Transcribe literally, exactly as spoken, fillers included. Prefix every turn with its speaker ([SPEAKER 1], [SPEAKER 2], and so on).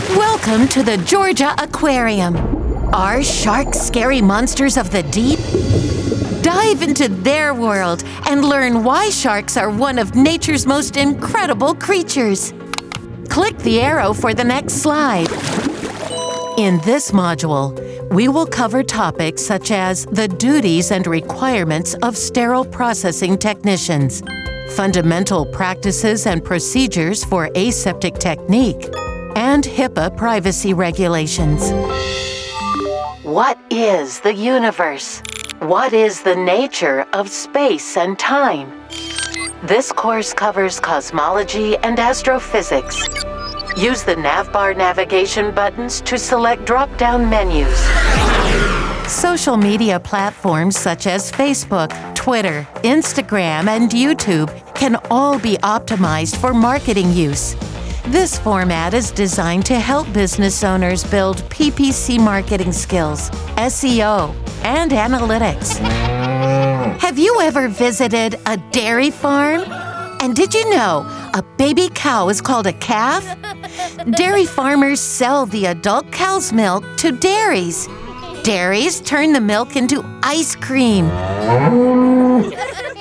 [SPEAKER 1] Welcome to the Georgia Aquarium. Are sharks scary monsters of the deep? Dive into their world and learn why sharks are one of nature's most incredible creatures. Click the arrow for the next slide. In this module, we will cover topics such as the duties and requirements of sterile processing technicians, fundamental practices and procedures for aseptic technique, and HIPAA privacy regulations. What is the universe? What is the nature of space and time? This course covers cosmology and astrophysics. Use the navbar navigation buttons to select drop-down menus. Social media platforms such as Facebook, Twitter, Instagram, and YouTube can all be optimized for marketing use. This format is designed to help business owners build P P C marketing skills, S E O, and analytics. Have you ever visited a dairy farm? And did you know a baby cow is called a calf? Dairy farmers sell the adult cow's milk to dairies. Dairies turn the milk into ice cream.